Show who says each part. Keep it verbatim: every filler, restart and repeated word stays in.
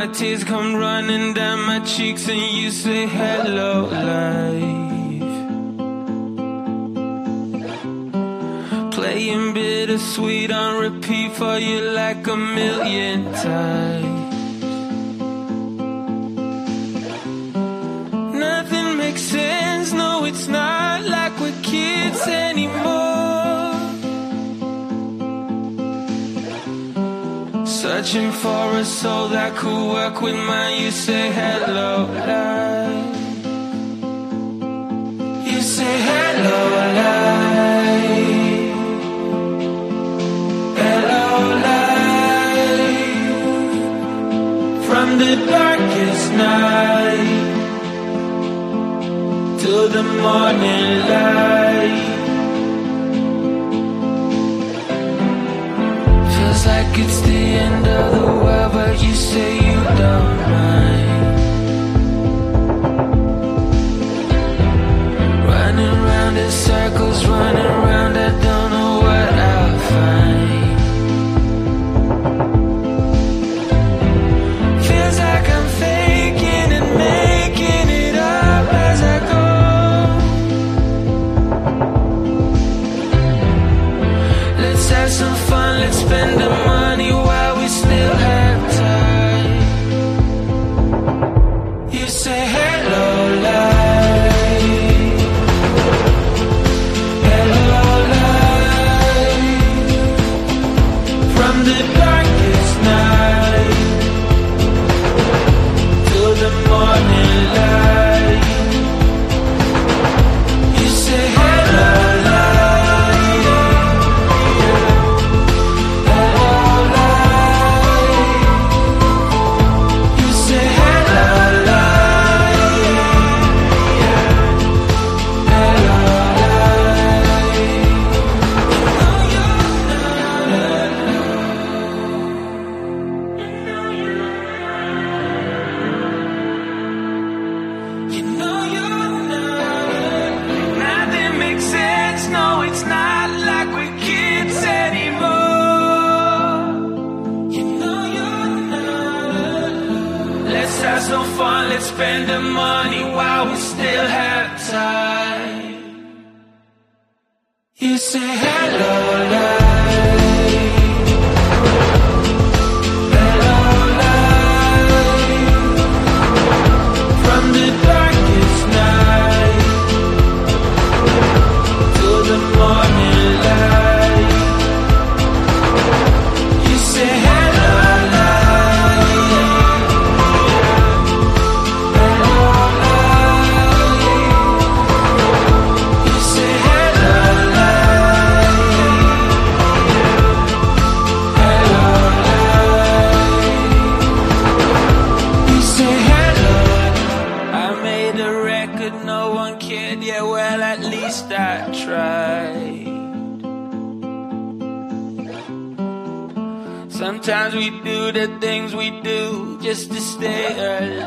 Speaker 1: my tears come running down my cheeks and you say hello life. Playing bittersweet on repeat for you like a million times. Nothing makes sense, no it's not like we're kids anymore. Searching for a soul that could work with mine. You say hello life. You say hello life. Hello life. From the darkest night to the morning light. Feels like it's the end of the world, but you say you don't mind. Running round in circles, running round, I don't know what I'll find. Feels like I'm faking and making it up as I go. Let's have some fun, let's spend the money while we still have time. You say hello life. Hello life. From the darkest night to the morning light. You say hello life. Hello life. You say hello life. Hello life. You know you're not. Nothing makes sense, no it's not like we're kids anymore. You know you're not. Let's have some fun, let's spend the money while we still have time. You say hello life. Hello life. From the darkest night to the morning light. You say hello life. Hello life. You say hello life. Hello life. You say hello. I made a record, no one cared, yeah well at least I tried. Sometimes we do the things we do just to stay alive.